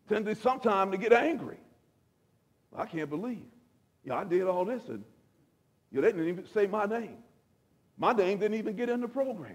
tendency sometimes to get angry. I can't believe, I did all this and they didn't even say my name. My name didn't even get in the program.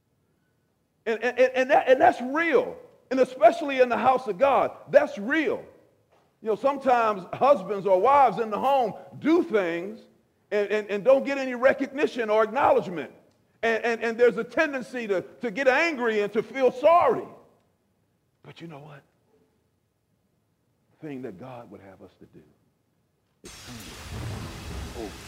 And that's real. And especially in the house of God, that's real. Sometimes husbands or wives in the home do things and don't get any recognition or acknowledgement. And there's a tendency to get angry and to feel sorry. But you know what? The thing that God would have us to do is turn it over.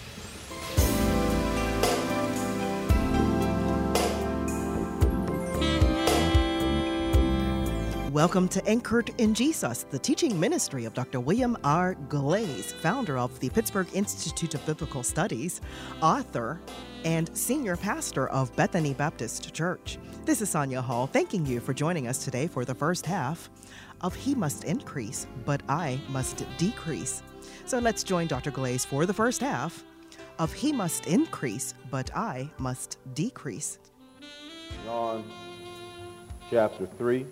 Welcome to Anchored in Jesus, the teaching ministry of Dr. William R. Glaze, founder of the Pittsburgh Institute of Biblical Studies, author, and senior pastor of Bethany Baptist Church. This is Sonia Hall, thanking you for joining us today for the first half of He Must Increase, But I Must Decrease. So let's join Dr. Glaze for the first half of He Must Increase, But I Must Decrease. John chapter 3.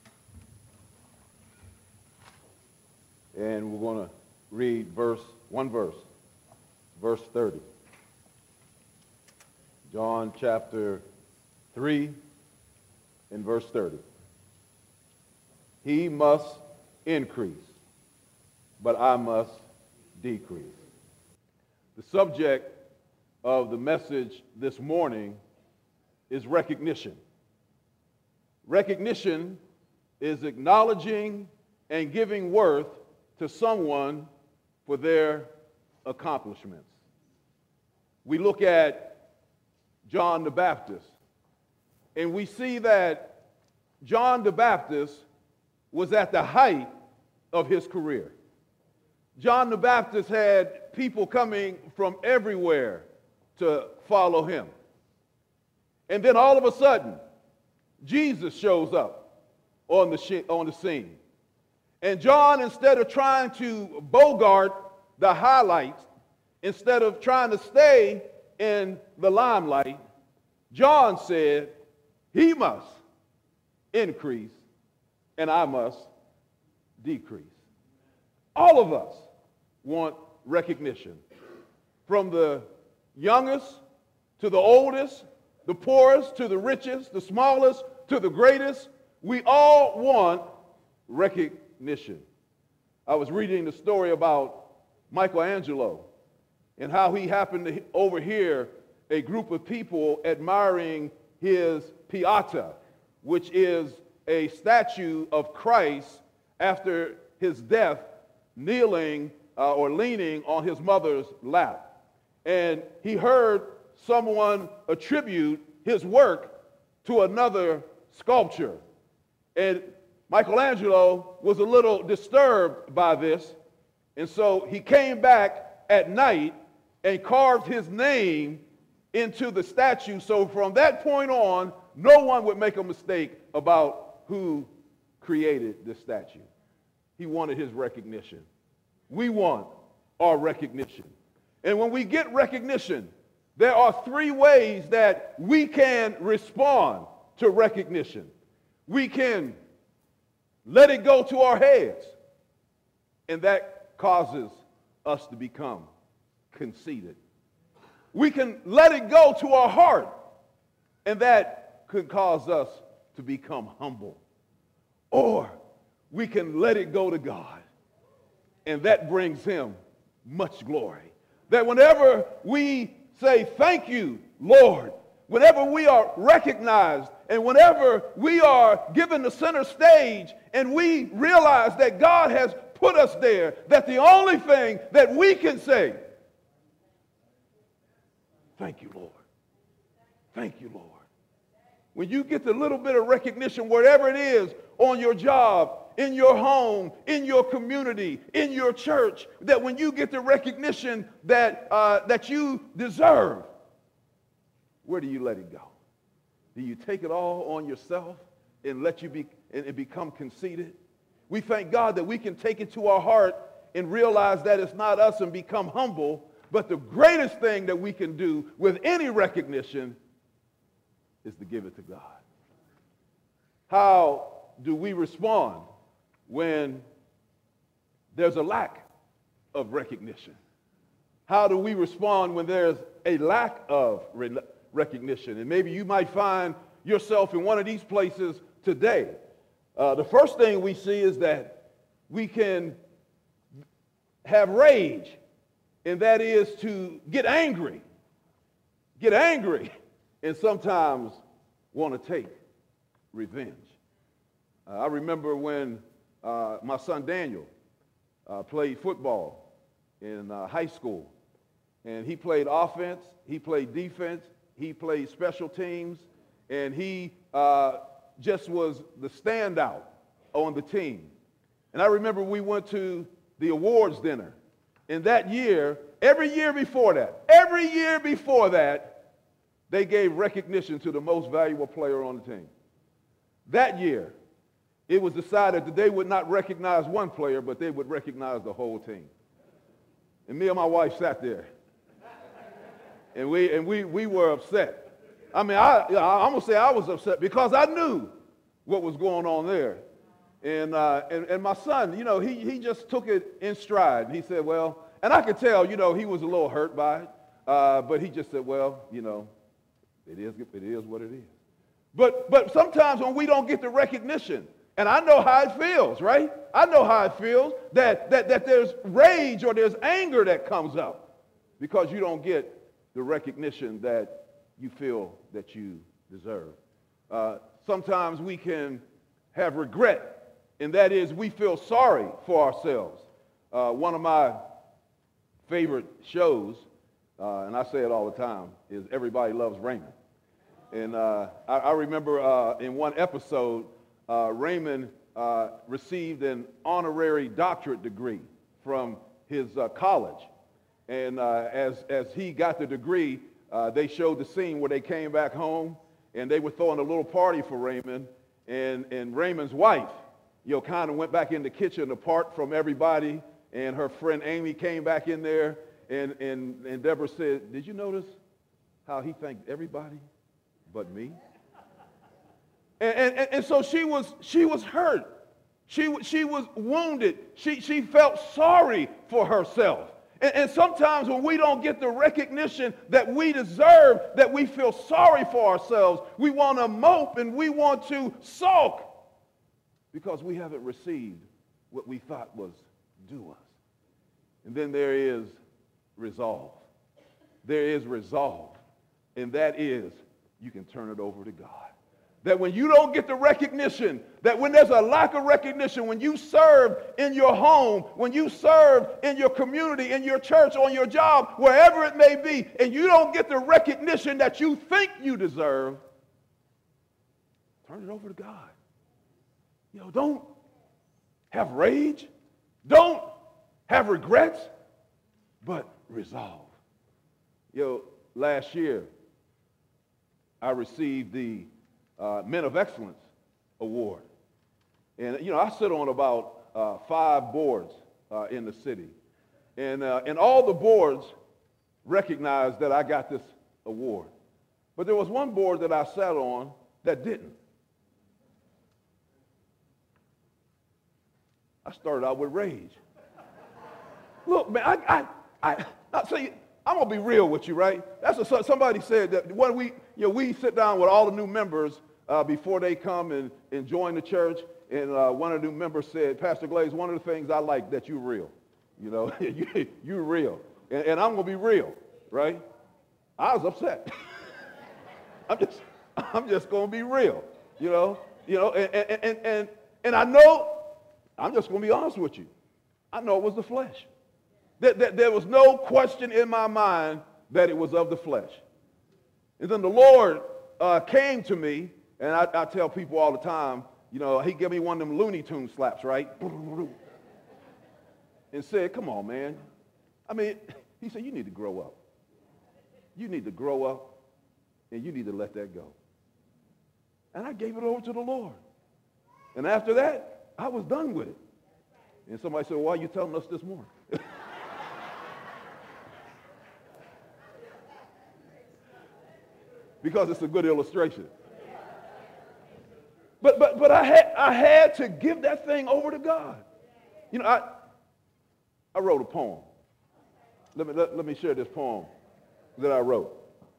And we're going to read verse 30. John chapter 3 and verse 30. He must increase, but I must decrease. The subject of the message this morning is recognition. Recognition is acknowledging and giving worth to someone for their accomplishments. We look at John the Baptist, and we see that John the Baptist was at the height of his career. John the Baptist had people coming from everywhere to follow him. And then all of a sudden, Jesus shows up on the scene. And John, instead of trying to bogart the highlights, instead of trying to stay in the limelight, John said, he must increase and I must decrease. All of us want recognition. From the youngest to the oldest, the poorest to the richest, the smallest to the greatest, we all want recognition. I was reading the story about Michelangelo and how he happened to overhear a group of people admiring his Pietà, which is a statue of Christ after his death, kneeling or leaning on his mother's lap. And he heard someone attribute his work to another sculpture. And Michelangelo was a little disturbed by this, and so he came back at night and carved his name into the statue, so from that point on, no one would make a mistake about who created this statue. He wanted his recognition. We want our recognition. And when we get recognition, there are three ways that we can respond to recognition. We can let it go to our heads, and that causes us to become conceited. We can let it go to our heart, and that could cause us to become humble. Or we can let it go to God, and that brings him much glory. That whenever we say, thank you, Lord, whenever we are recognized and whenever we are given the center stage and we realize that God has put us there, that the only thing that we can say, thank you, Lord. Thank you, Lord. When you get the little bit of recognition, wherever it is, on your job, in your home, in your community, in your church, that when you get the recognition that you deserve, where do you let it go? Do you take it all on yourself and let you become conceited? We thank God that we can take it to our heart and realize that it's not us and become humble, but the greatest thing that we can do with any recognition is to give it to God. How do we respond when there's a lack of recognition? How do we respond when there's a lack of recognition? And maybe you might find yourself in one of these places today. The first thing we see is that we can have rage, and that is to get angry, and sometimes want to take revenge. I remember when my son Daniel played football in high school, and he played offense, he played defense, he played special teams, and he just was the standout on the team. And I remember we went to the awards dinner, and that year, every year before that, they gave recognition to the most valuable player on the team. That year, it was decided that they would not recognize one player, but they would recognize the whole team. And me and my wife sat there, and we were upset. I mean, I'm going to say I was upset because I knew what was going on there. And my son, he just took it in stride. And he said, well, and I could tell, he was a little hurt by it. But he just said, well, it is what it is. But sometimes when we don't get the recognition, and I know how it feels, right? I know how it feels that there's rage or there's anger that comes up because you don't get the recognition that you feel that you deserve. Sometimes we can have regret, and that is we feel sorry for ourselves. One of my favorite shows, and I say it all the time, is Everybody Loves Raymond. And I remember in one episode, Raymond received an honorary doctorate degree from his college. And as he got the degree, they showed the scene where they came back home, and they were throwing a little party for Raymond. And Raymond's wife, kind of went back in the kitchen apart from everybody, and her friend Amy came back in there, and Deborah said, did you notice how he thanked everybody but me? And so she was hurt. She was wounded. She felt sorry for herself. And sometimes when we don't get the recognition that we deserve, that we feel sorry for ourselves, we want to mope and we want to sulk because we haven't received what we thought was due us. And then there is resolve. There is resolve. And that is, you can turn it over to God. That when you don't get the recognition, that when there's a lack of recognition, when you serve in your home, when you serve in your community, in your church, on your job, wherever it may be, and you don't get the recognition that you think you deserve, turn it over to God. Don't have rage. Don't have regrets, but resolve. Last year, I received the Men of Excellence Award. And, I sit on about 5 boards in the city. And all the boards recognize that I got this award. But there was one board that I sat on that didn't. I started out with rage. Look, man, I say, I'm going to be real with you, right? That's what somebody said that when we sit down with all the new members before they come and join the church, and one of the new members said, Pastor Glaze, one of the things I like that you're real. You're real. And I'm going to be real, right? I was upset. I'm just going to be real, and I know, I'm just going to be honest with you. I know it was the flesh. There was no question in my mind that it was of the flesh. And then the Lord came to me, and I tell people all the time, he gave me one of them Looney Tunes slaps, right? And said, come on, man. He said, you need to grow up. You need to grow up, and you need to let that go. And I gave it over to the Lord. And after that, I was done with it. And somebody said, well, why are you telling us this morning? Because it's a good illustration. But I had to give that thing over to God. You know, I wrote a poem. Let me share this poem that I wrote.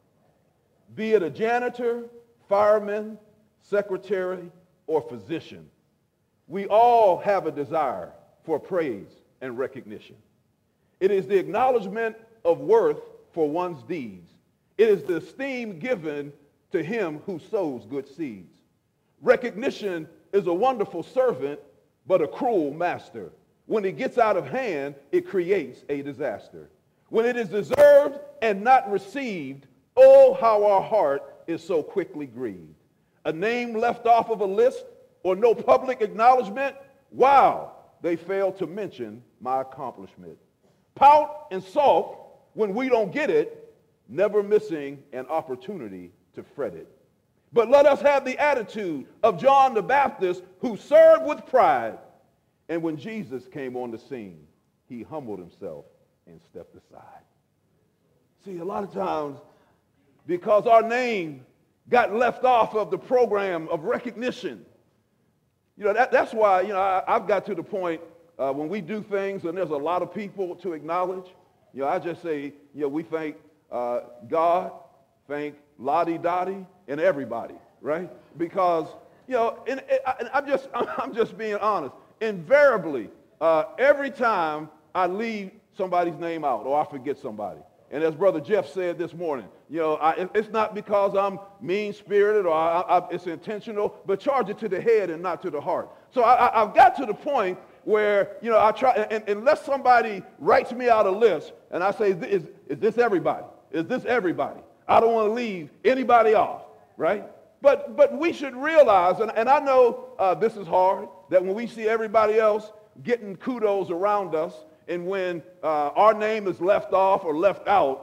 Be it a janitor, fireman, secretary, or physician, we all have a desire for praise and recognition. It is the acknowledgement of worth for one's deeds. It is the esteem given to him who sows good seeds. Recognition is a wonderful servant, but a cruel master. When it gets out of hand, it creates a disaster. When it is deserved and not received, oh, how our heart is so quickly grieved. A name left off of a list or no public acknowledgement, wow, they fail to mention my accomplishment. Pout and sulk when we don't get it, never missing an opportunity to fret it. But let us have the attitude of John the Baptist, who served with pride. And when Jesus came on the scene, he humbled himself and stepped aside. See, a lot of times, because our name got left off of the program of recognition, you know, that's why, you know, I've got to the point when we do things and there's a lot of people to acknowledge, you know, I just say, you know, we thank God, thank Lottie Dottie, and everybody, right? Because, you know, and I'm just being honest. Invariably, every time I leave somebody's name out or I forget somebody, and as Brother Jeff said this morning, you know, it's not because I'm mean-spirited or it's intentional, but charge it to the head and not to the heart. So I've got to the point where, you know, I try, and unless somebody writes me out a list and I say, is this everybody? Is this everybody? I don't want to leave anybody off, right? But we should realize, and I know this is hard, that when we see everybody else getting kudos around us, and when our name is left off or left out,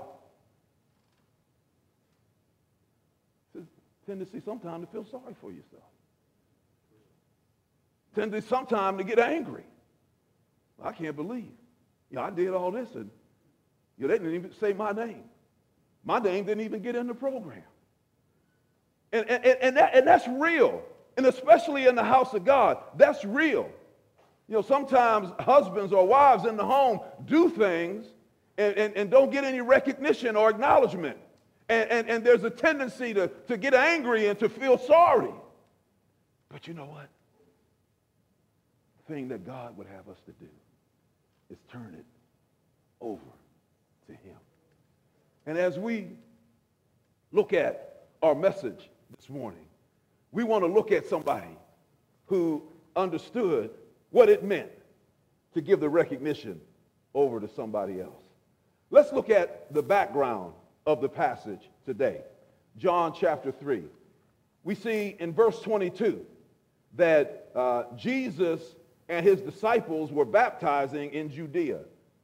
there's a tendency sometimes to feel sorry for yourself. Tendency sometimes to get angry. I can't believe, you know, I did all this and, you know, they didn't even say my name. My name didn't even get in the program. And that's real. And especially in the house of God, that's real. You know, sometimes husbands or wives in the home do things and don't get any recognition or acknowledgement. And there's a tendency to get angry and to feel sorry. But you know what? The thing that God would have us to do is turn it over to him. And as we look at our message this morning, we want to look at somebody who understood what it meant to give the recognition over to somebody else. Let's look at the background of the passage today. John chapter 3. We see in verse 22 that Jesus and his disciples were baptizing in Judea.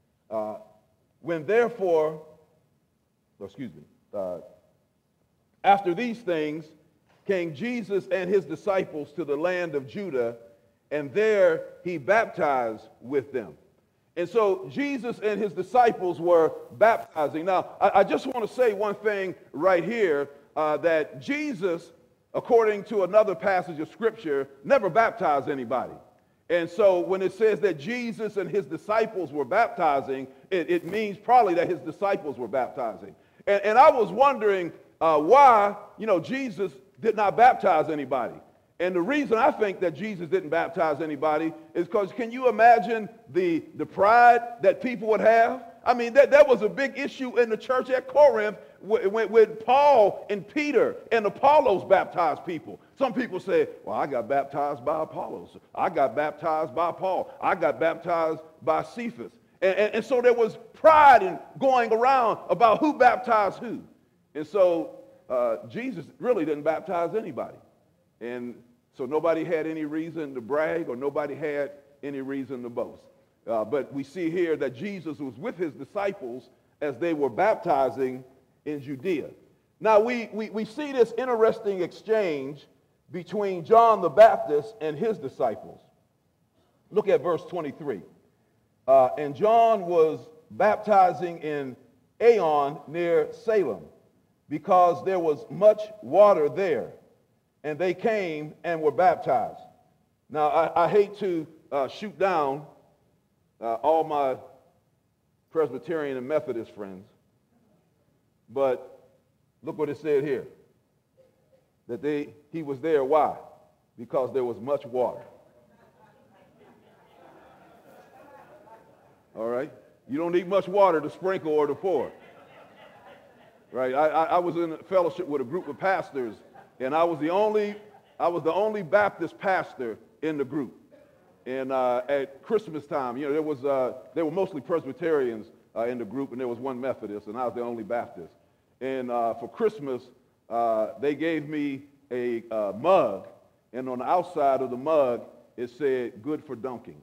After these things came Jesus and his disciples to the land of Judah, and there he baptized with them. And so Jesus and his disciples were baptizing. Now, I just want to say one thing right here, that Jesus, according to another passage of Scripture, never baptized anybody. And so when it says that Jesus and his disciples were baptizing, it means probably that his disciples were baptizing. And I was wondering why, you know, Jesus did not baptize anybody. And the reason I think that Jesus didn't baptize anybody is because, can you imagine the pride that people would have? I mean, that was a big issue in the church at Corinth when Paul and Peter and Apollos baptized people. Some people say, well, I got baptized by Apollos. I got baptized by Paul. I got baptized by Cephas. And so there was pride in going around about who baptized who. And so Jesus really didn't baptize anybody. And so nobody had any reason to brag or nobody had any reason to boast. But we see here that Jesus was with his disciples as they were baptizing in Judea. Now we see this interesting exchange between John the Baptist and his disciples. Look at verse 23. And John was baptizing in Aenon near Salem, because there was much water there. and they came and were baptized. Now, I hate to shoot down all my Presbyterian and Methodist friends, but look what it said here. That he was there. Why? Because there was much water. All right? You don't need much water to sprinkle or to pour. Right? I was in a fellowship with a group of pastors, and I was the only Baptist pastor in the group. And at Christmas time, you know, there were mostly Presbyterians in the group, and there was one Methodist, and I was the only Baptist. And for Christmas, they gave me a mug, and on the outside of the mug, it said, "Good for dunking."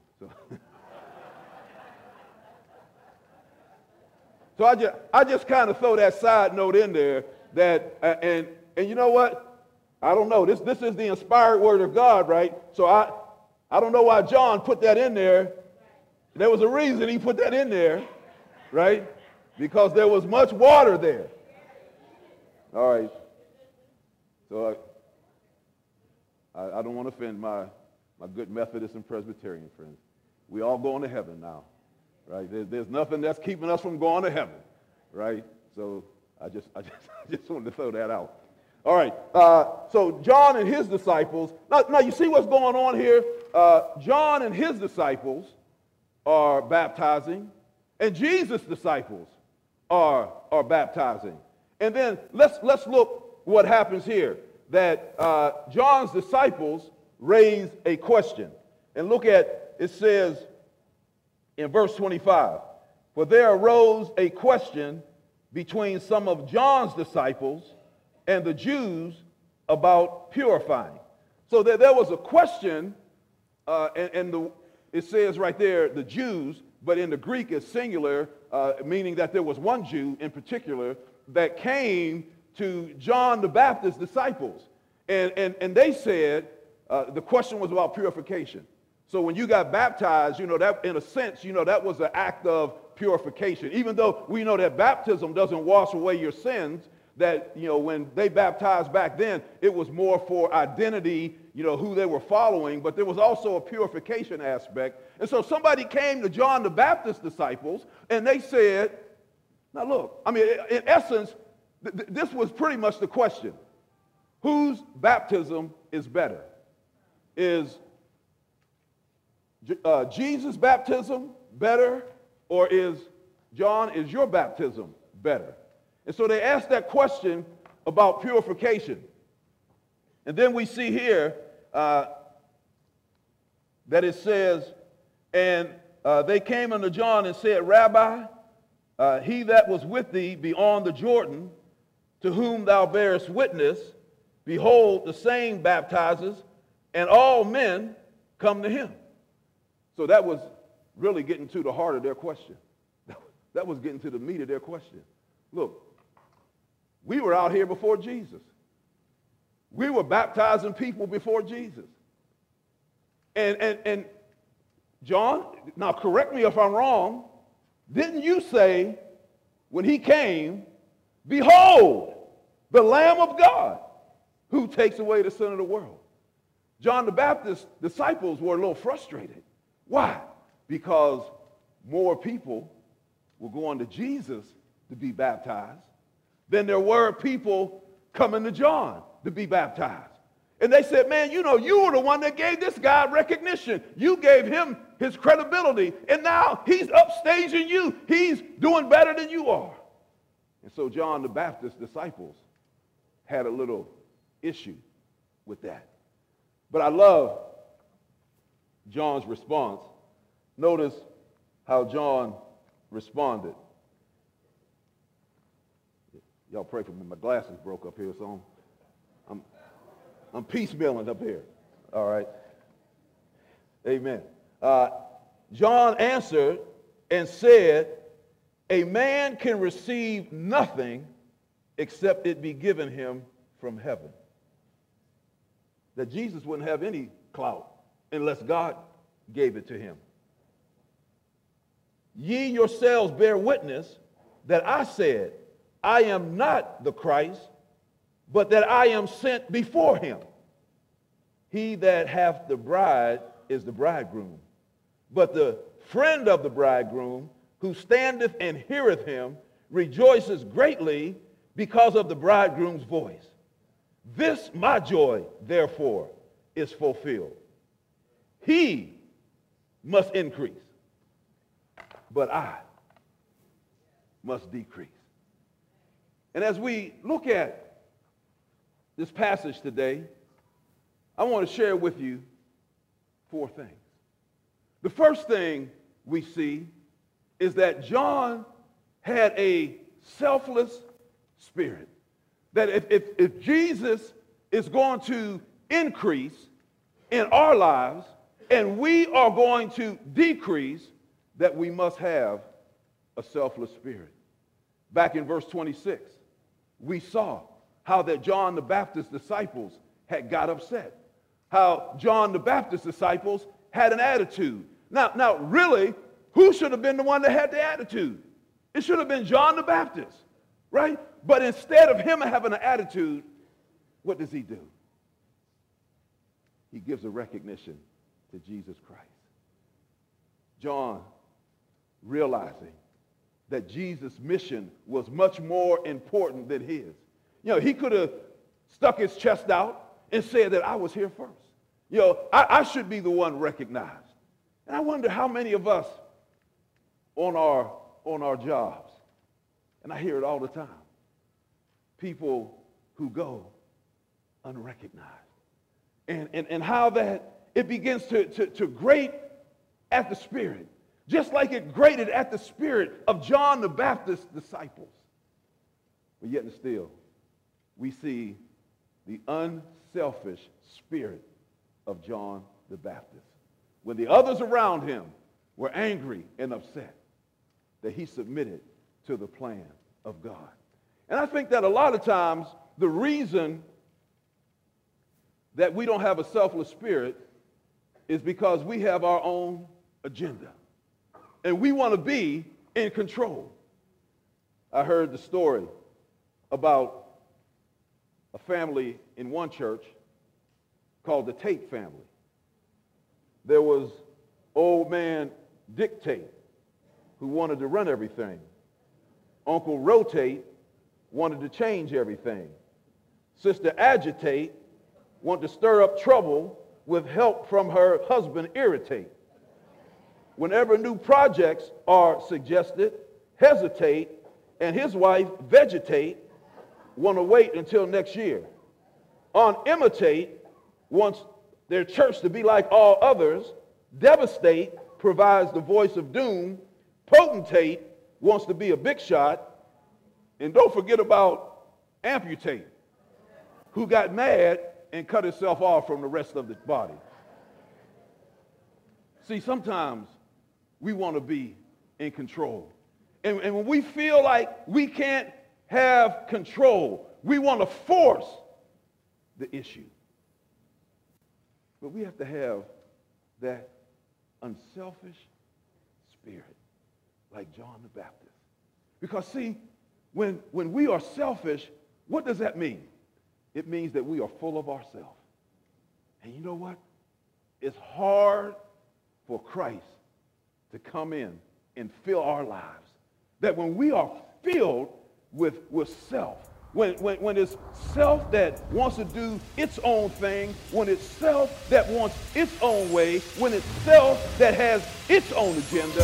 So I just kind of throw that side note in there that, and you know what? I don't know. This is the inspired word of God, right? So I don't know why John put that in there. There was a reason he put that in there, right? Because there was much water there. All right. So I don't want to offend my good Methodist and Presbyterian friends. We all going to heaven now, right? There's nothing that's keeping us from going to heaven, right? So I just wanted to throw that out. All right. So John and his disciples. Now you see what's going on here. John and his disciples are baptizing, and Jesus' disciples are baptizing. And then let's look what happens here. That John's disciples raise a question. And look at, it says in verse 25, "For there arose a question between some of John's disciples and the Jews about purifying." So there was a question, and it says right there, the Jews, but in the Greek it's singular, meaning that there was one Jew in particular that came to John the Baptist's disciples. And they said, the question was about purification. So when you got baptized, you know, that in a sense, you know, that was an act of purification. Even though we know that baptism doesn't wash away your sins, that, you know, when they baptized back then, it was more for identity, you know, who they were following, but there was also a purification aspect. And so somebody came to John the Baptist's disciples, and they said, now look, I mean, in essence, this was pretty much the question. Whose baptism is better? Is Jesus' baptism better, or is your baptism better? And so they asked that question about purification. And then we see here that it says, and they came unto John and said, "Rabbi, he that was with thee beyond the Jordan, to whom thou bearest witness, behold, the same baptizes, and all men come to him." So that was really getting to the heart of their question. That was getting to the meat of their question. Look, we were out here before Jesus. We were baptizing people before Jesus. And John, now correct me if I'm wrong, didn't you say when he came, "Behold, the Lamb of God who takes away the sin of the world"? John the Baptist's disciples were a little frustrated. Why? Because more people were going to Jesus to be baptized than there were people coming to John to be baptized. And they said, "Man, you know, you were the one that gave this guy recognition. You gave him his credibility, and now he's upstaging you. He's doing better than you are." And so John the Baptist's disciples had a little issue with that. But I love John's response. Notice how John responded. Y'all pray for me. My glasses broke up here, so I'm piecemealing up here. All right. Amen. John answered and said, "A man can receive nothing except it be given him from heaven." That Jesus wouldn't have any clout unless God gave it to him. "Ye yourselves bear witness that I said, I am not the Christ, but that I am sent before him." he that hath the bride is the bridegroom. But the friend of the bridegroom, who standeth and heareth him, rejoices greatly because of the bridegroom's voice. This my joy, therefore, is fulfilled. He must increase, but I must decrease. And as we look at this passage today, I want to share with you 4 things. The first thing we see is that John had a selfless spirit. That if Jesus is going to increase in our lives and we are going to decrease, that we must have a selfless spirit. Back in verse 26, we saw how that John the Baptist's disciples had got upset. How John the Baptist's disciples had an attitude. Now, really, who should have been the one that had the attitude? It should have been John the Baptist, right? But instead of him having an attitude, what does he do? He gives a recognition to Jesus Christ. John, realizing that Jesus' mission was much more important than his. You know, he could have stuck his chest out and said that I was here first. You know, I should be the one recognized. And I wonder how many of us on our jobs, and I hear it all the time, people who go unrecognized. And how that it begins to grate at the spirit, just like it grated at the spirit of John the Baptist's disciples. But yet and still, we see the unselfish spirit of John the Baptist. When the others around him were angry and upset, that he submitted to the plan of God. And I think that a lot of times the reason that we don't have a selfless spirit is because we have our own agenda. And we want to be in control. I heard the story about a family in one church called the Tate family. There was old man Dick Tate, who wanted to run everything. Uncle Rotate wanted to change everything. Sister Agitate wanted to stir up trouble with help from her husband Irritate. Whenever new projects are suggested, Hesitate and his wife Vegetate want to wait until next year. On Imitate wants their church to be like all others. Devastate provides the voice of doom. Potentate wants to be a big shot. And don't forget about Amputate, who got mad and cut himself off from the rest of the body. See, sometimes we want to be in control. And when we feel like we can't have control, we want to force the issue. But we have to have that unselfish spirit like John the Baptist. Because see, when we are selfish, what does that mean? It means that we are full of ourselves. And you know what? It's hard for Christ to come in and fill our lives. That when we are filled with self, when it's self that wants to do its own thing, when it's self that wants its own way, when it's self that has its own agenda.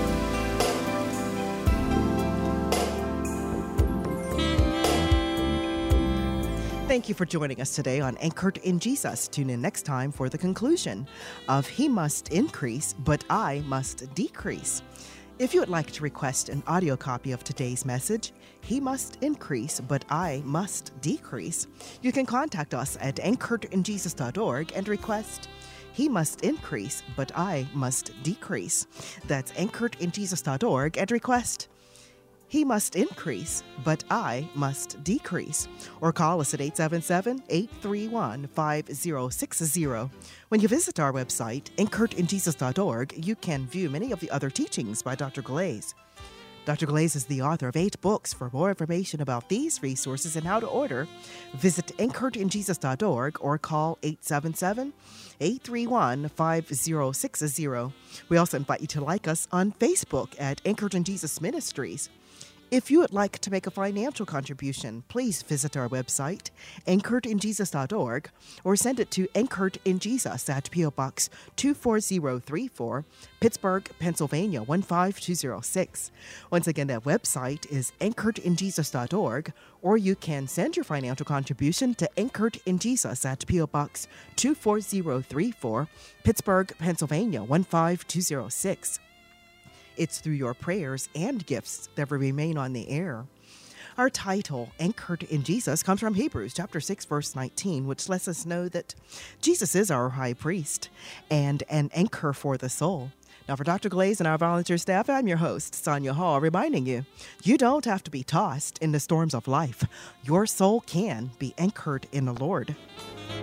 Thank you for joining us today on Anchored in Jesus. Tune in next time for the conclusion of He Must Increase, but I Must Decrease. If you would like to request an audio copy of today's message, He Must Increase, but I Must Decrease, you can contact us at anchoredinjesus.org and request He Must Increase, but I Must Decrease. That's anchoredinjesus.org and request He Must Increase, but I Must Decrease. Or call us at 877-831-5060. When you visit our website, anchoredinjesus.org, you can view many of the other teachings by Dr. Glaze. Dr. Glaze is the author of 8 books. For more information about these resources and how to order, visit anchoredinjesus.org or call 877-831-5060. We also invite you to like us on Facebook at Anchored in Jesus Ministries. If you would like to make a financial contribution, please visit our website, anchoredinjesus.org, or send it to Anchored in Jesus at P.O. Box 24034, Pittsburgh, Pennsylvania 15206. Once again, that website is anchoredinjesus.org, or you can send your financial contribution to Anchored in Jesus at P.O. Box 24034, Pittsburgh, Pennsylvania 15206. It's through your prayers and gifts that we remain on the air. Our title, Anchored in Jesus, comes from Hebrews chapter 6, verse 19, which lets us know that Jesus is our high priest and an anchor for the soul. Now, for Dr. Glaze and our volunteer staff, I'm your host, Sonia Hall, reminding you, you don't have to be tossed in the storms of life. Your soul can be anchored in the Lord.